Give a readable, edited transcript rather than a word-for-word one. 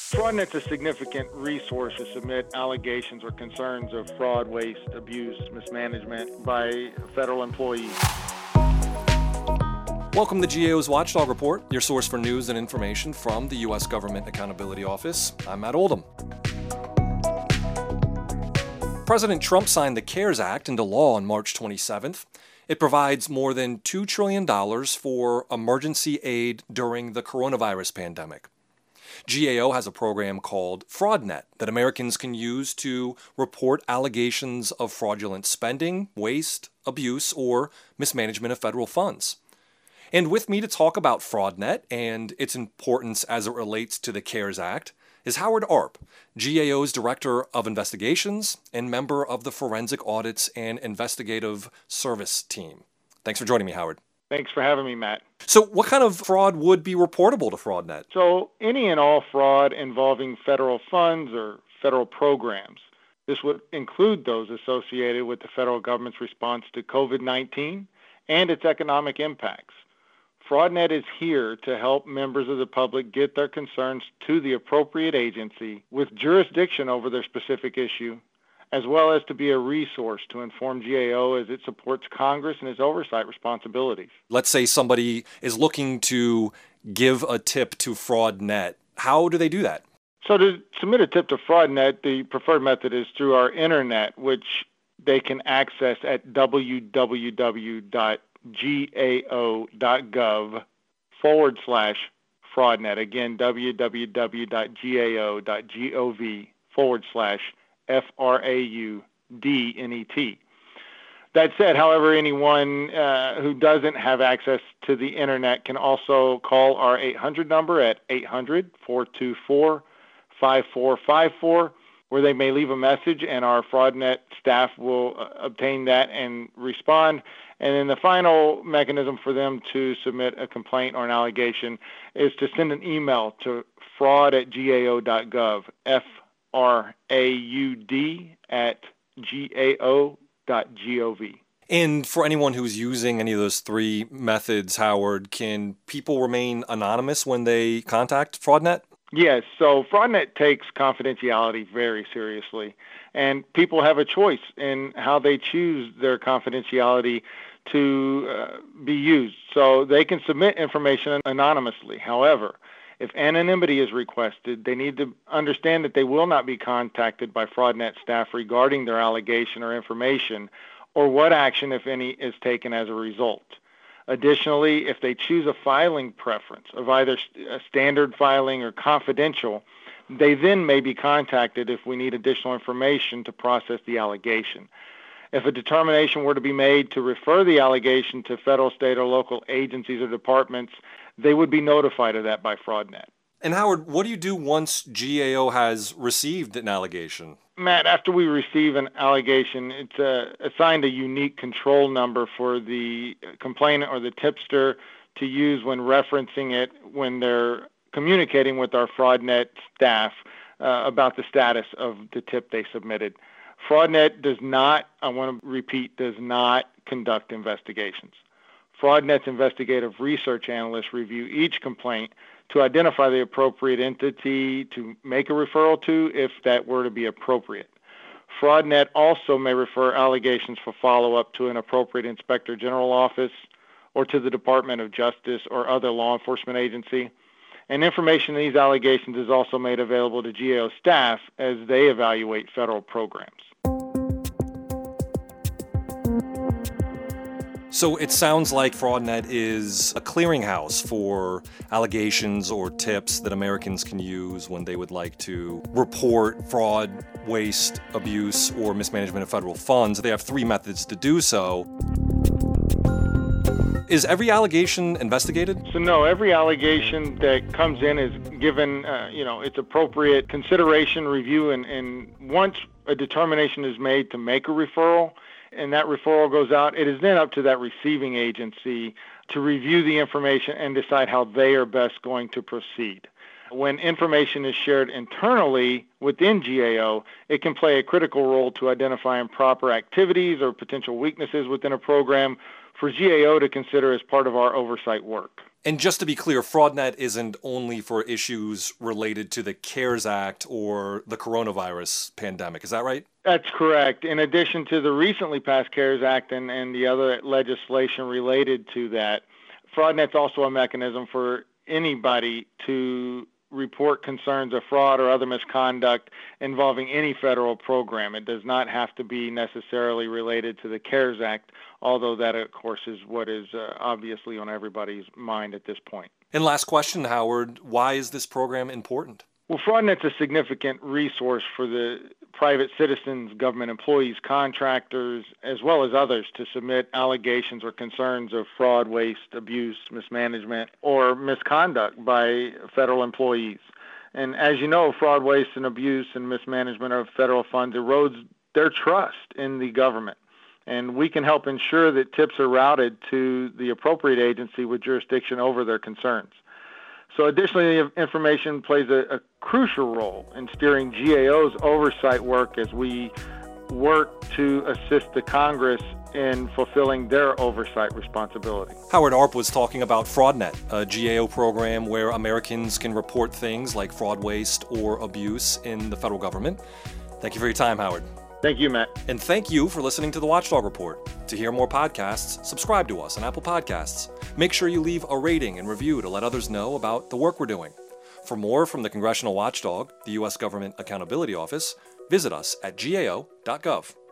FraudNet's a significant resource to submit allegations or concerns of fraud, waste, abuse, mismanagement by federal employees. Welcome to GAO's Watchdog Report, your source for news and information from the U.S. Government Accountability Office. I'm Matt Oldham. President Trump signed the CARES Act into law on March 27th. It provides more than $2 trillion for emergency aid during the coronavirus pandemic. GAO has a program called FraudNet that Americans can use to report allegations of fraudulent spending, waste, abuse, or mismanagement of federal funds. And with me to talk about FraudNet and its importance as it relates to the CARES Act is Howard Arp, GAO's Director of Investigations and member of the Forensic Audits and Investigative Service Team. Thanks for joining me, Howard. Thanks for having me, Matt. So what kind of fraud would be reportable to FraudNet? So any and all fraud involving federal funds or federal programs. This would include those associated with the federal government's response to COVID-19 and its economic impacts. FraudNet is here to help members of the public get their concerns to the appropriate agency with jurisdiction over their specific issue, as well as to be a resource to inform GAO as it supports Congress and its oversight responsibilities. Let's say somebody is looking to give a tip to FraudNet. How do they do that? So to submit a tip to FraudNet, the preferred method is through our internet, which they can access at www.gao.gov/FraudNet. Again, www.gao.gov/FraudNet. That said, however, anyone who doesn't have access to the internet can also call our 800 number at 800-424-5454, where they may leave a message and our FraudNet staff will obtain that and respond. And then the final mechanism for them to submit a complaint or an allegation is to send an email to fraud@gao.gov, fraud@gao.gov. And for anyone who's using any of those three methods, Howard, can people remain anonymous when they contact FraudNet? Yes, so FraudNet takes confidentiality very seriously, and people have a choice in how they choose their confidentiality to be used. So they can submit information anonymously. However, if anonymity is requested, they need to understand that they will not be contacted by FraudNet staff regarding their allegation or information, or what action, if any, is taken as a result. Additionally, if they choose a filing preference of either a standard filing or confidential, they then may be contacted if we need additional information to process the allegation. If a determination were to be made to refer the allegation to federal, state, or local agencies or departments, they would be notified of that by FraudNet. And Howard, what do you do once GAO has received an allegation? Matt, after we receive an allegation, it's assigned a unique control number for the complainant or the tipster to use when referencing it when they're communicating with our FraudNet staff about the status of the tip they submitted. FraudNet does not, I want to repeat, does not conduct investigations. FraudNet's investigative research analysts review each complaint to identify the appropriate entity to make a referral to if that were to be appropriate. FraudNet also may refer allegations for follow-up to an appropriate Inspector General office or to the Department of Justice or other law enforcement agency. And information in these allegations is also made available to GAO staff as they evaluate federal programs. So it sounds like FraudNet is a clearinghouse for allegations or tips that Americans can use when they would like to report fraud, waste, abuse, or mismanagement of federal funds. They have three methods to do so. Is every allegation investigated? So no, every allegation that comes in is given, its appropriate consideration, review, and once a determination is made to make a referral, and that referral goes out, it is then up to that receiving agency to review the information and decide how they are best going to proceed. When information is shared internally within GAO, it can play a critical role to identify improper activities or potential weaknesses within a program for GAO to consider as part of our oversight work. And just to be clear, FraudNet isn't only for issues related to the CARES Act or the coronavirus pandemic. Is that right? That's correct. In addition to the recently passed CARES Act and the other legislation related to that, FraudNet's also a mechanism for anybody to report concerns of fraud or other misconduct involving any federal program. It does not have to be necessarily related to the CARES Act, although that, of course, is what is obviously on everybody's mind at this point. And last question, Howard, why is this program important? Well, FraudNet's a significant resource for the private citizens, government employees, contractors, as well as others to submit allegations or concerns of fraud, waste, abuse, mismanagement, or misconduct by federal employees. And as you know, fraud, waste, and abuse and mismanagement of federal funds erodes their trust in the government. And we can help ensure that tips are routed to the appropriate agency with jurisdiction over their concerns. So additionally, the information plays a crucial role in steering GAO's oversight work as we work to assist the Congress in fulfilling their oversight responsibility. Howard Arp was talking about FraudNet, a GAO program where Americans can report things like fraud, waste, or abuse in the federal government. Thank you for your time, Howard. Thank you, Matt. And thank you for listening to the Watchdog Report. To hear more podcasts, subscribe to us on Apple Podcasts. Make sure you leave a rating and review to let others know about the work we're doing. For more from the Congressional Watchdog, the U.S. Government Accountability Office, visit us at gao.gov.